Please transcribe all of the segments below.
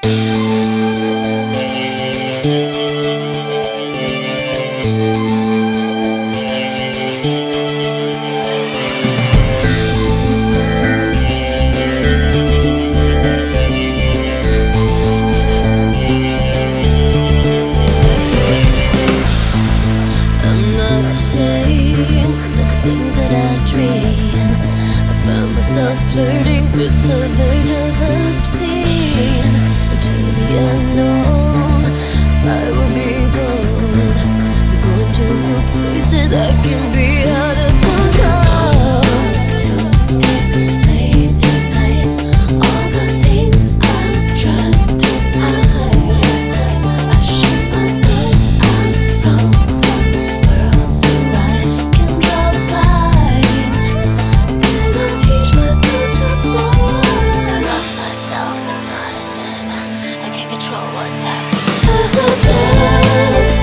Things that I dream, I found myself flirting with the verge of obscene. To the unknown, I will be bold, going to places I can be out of control. To explain tonight all the things I tried to hide. I shoot myself out from the world so I can draw lines, and I teach myself to fly. Love myself, it's not a sin. I can't control what's happening, 'cause I just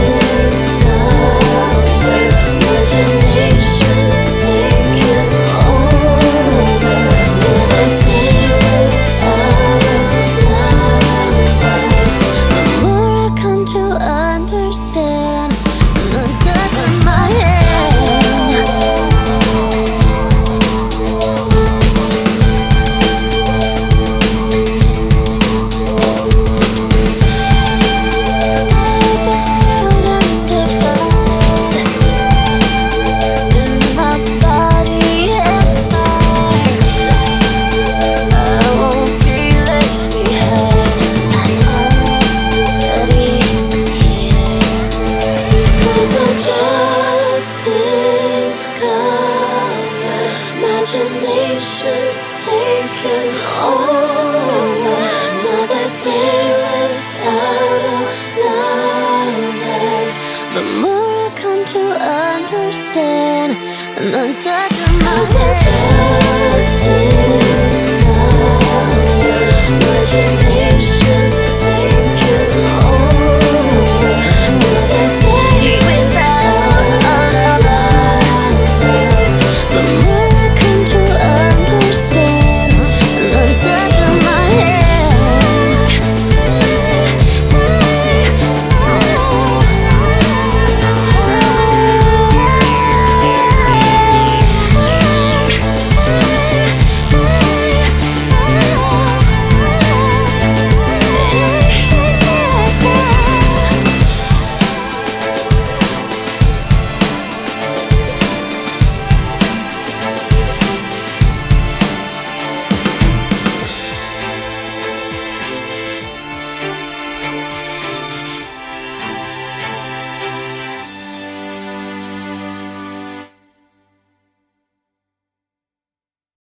discovered imagination's taken over. Another day without a lover. The more I come to understand, I'm touching my hand. There's a world undefined in my body and mind. I won't be left behind. I'm already here, 'cause I just discovered imagination's taken over. Another day without a lover. The more I come to understand, and I'm touching my hand. Just discovered imagination's